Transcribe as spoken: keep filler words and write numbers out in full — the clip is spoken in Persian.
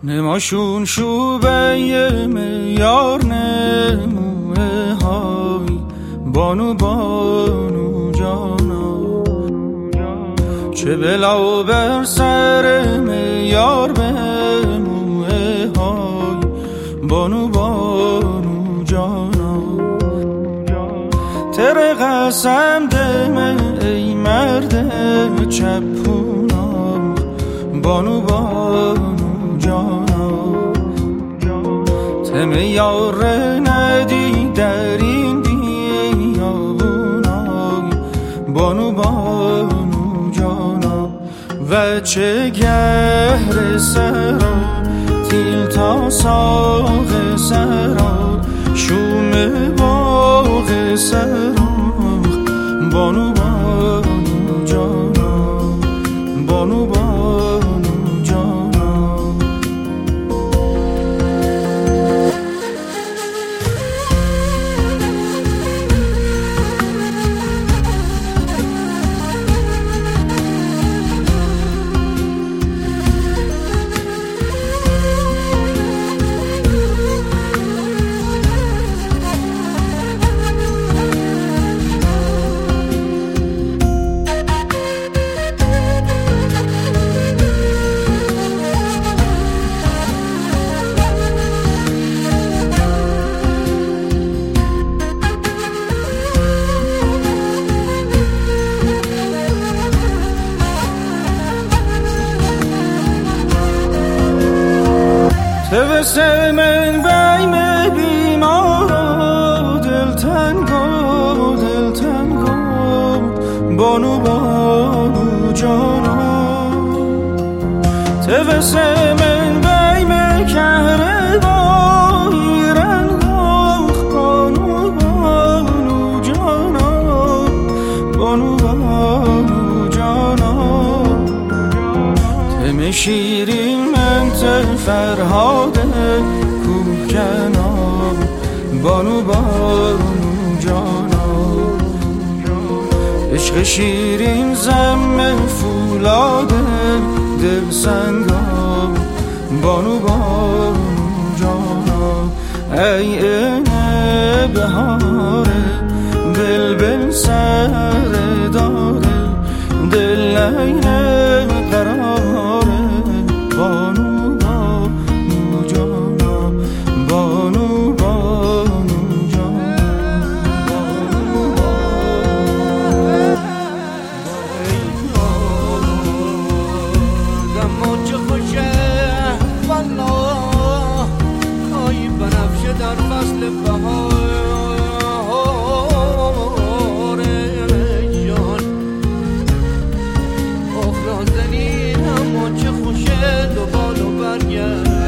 نماشون شوبه میار نموه های بانو بانو جانا، چه بلا بر سر میار بموه های بانو بانو جانا. تر قسم دمه ای مرد چپونا بانو بانو جانا، تم یار ندی در این بیابونای بانو بانو جانا. و چه گهر سرا تیل تا ساق سرا، شوم باغ سرا بانو بانو جانا بانو بانو جانا. توسه من بیم بیمارا دل تنگا دل تنگا بانو بانو جانا. توسه من بیم کهره بایی رنگاخ بانو بانو جانا بانو بانو جانا. تم شیرین من فرهاد کوه کنار بانو بانو جانا. عشق شیرین زم فولاد دل سنگا بانو بانو جانا. ای اینه بهاره بلبل سر داره، دل اینه قراره بانو در فصل بهار جان آخ نازنین اما چه خوشه دو بالو برگرد